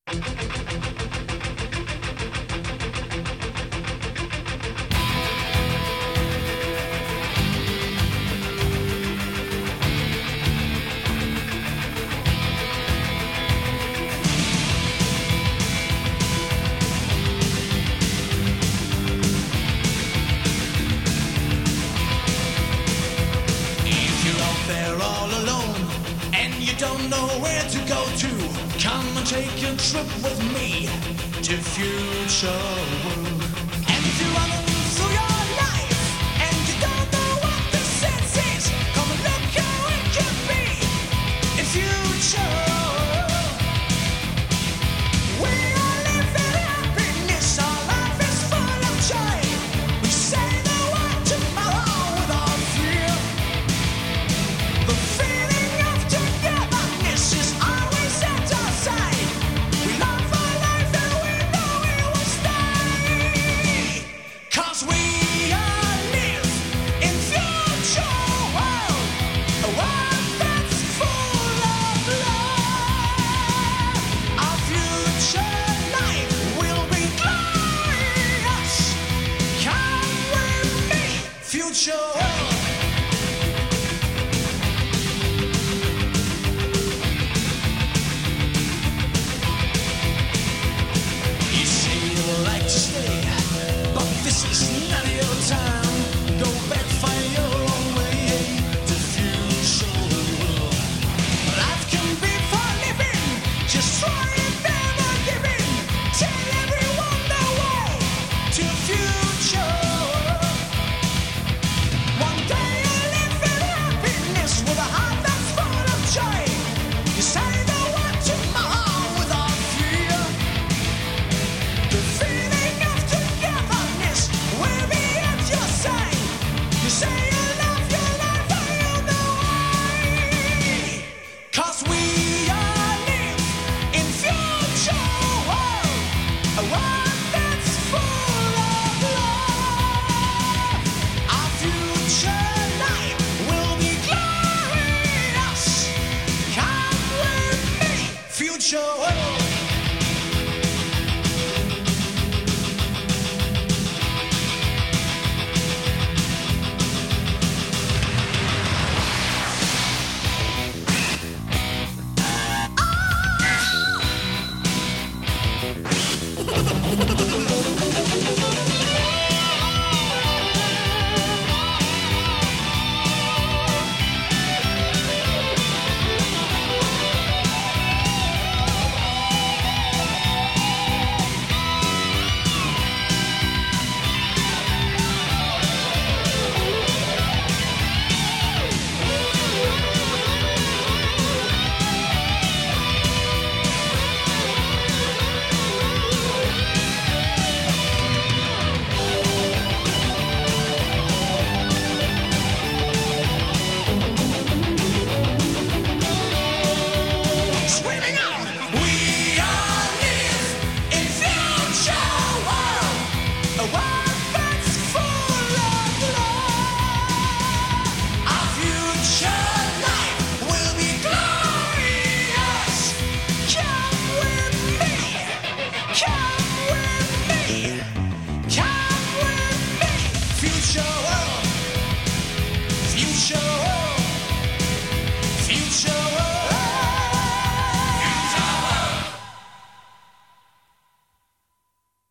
Don't know where to go to. Come and take a trip with me to future world. And if you're running through your life and you don't know what the sense is, come and look how it could be in future. We are living happiness, our life is full of joy. We say the word tomorrow without fear. The feeling of togetherness is always at our side. We love our life and we know we will stay. 'Cause we all live in future world, a world that's full of love. Our future life will be glorious. Come with me, future world. You say you like to stay, but this is not your time. Go back, find your own way to future world. Life can be for living, just try and never give in. Tell everyone the way to future. One day you'll live in happiness with a heart that's full of joy. You say the word tomorrow without fear. The feeling of togetherness will be at your side. You say you love your life and you know why. 'Cause we all live in future world, a world that's full of love. Our future life will be glorious. Come with me, future world.